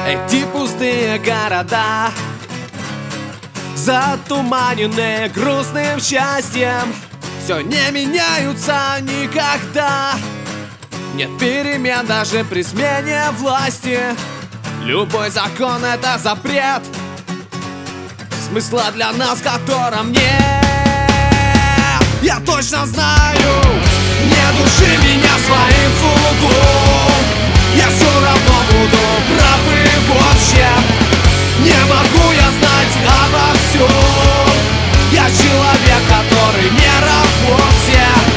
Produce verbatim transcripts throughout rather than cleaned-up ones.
Эти пустые города, затуманенные грустным счастьем, все не меняются никогда. Нет перемен даже при смене власти. Любой закон — это запрет, смысла для нас в котором нет. Я точно знаю, не души меня своим судом, я все равно буду прав и вообще. Не могу я знать обо всем, я человек, который не равен всем.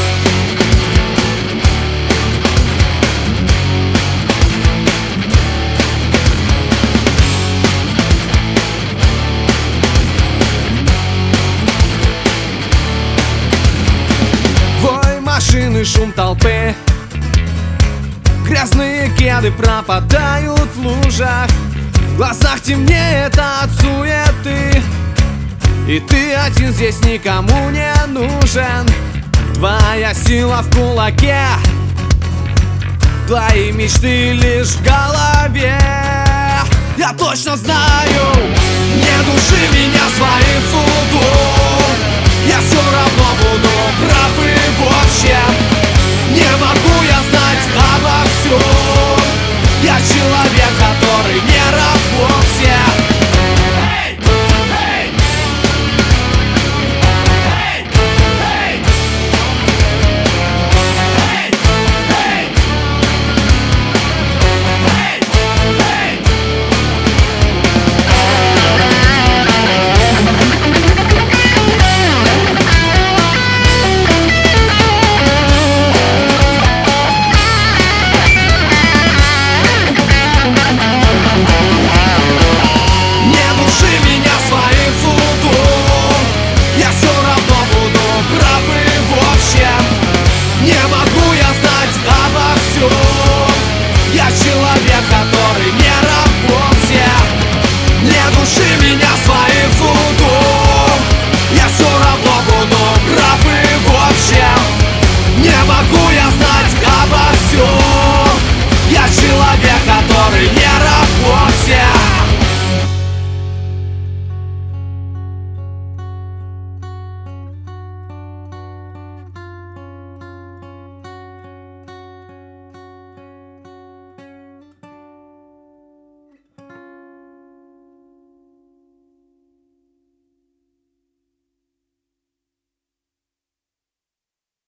Машины, шум толпы, грязные кеды пропадают в лужах, в глазах темнеет от суеты, и ты один здесь никому не нужен. Твоя сила в кулаке, твои мечты лишь в голове. Я точно знаю, не души меня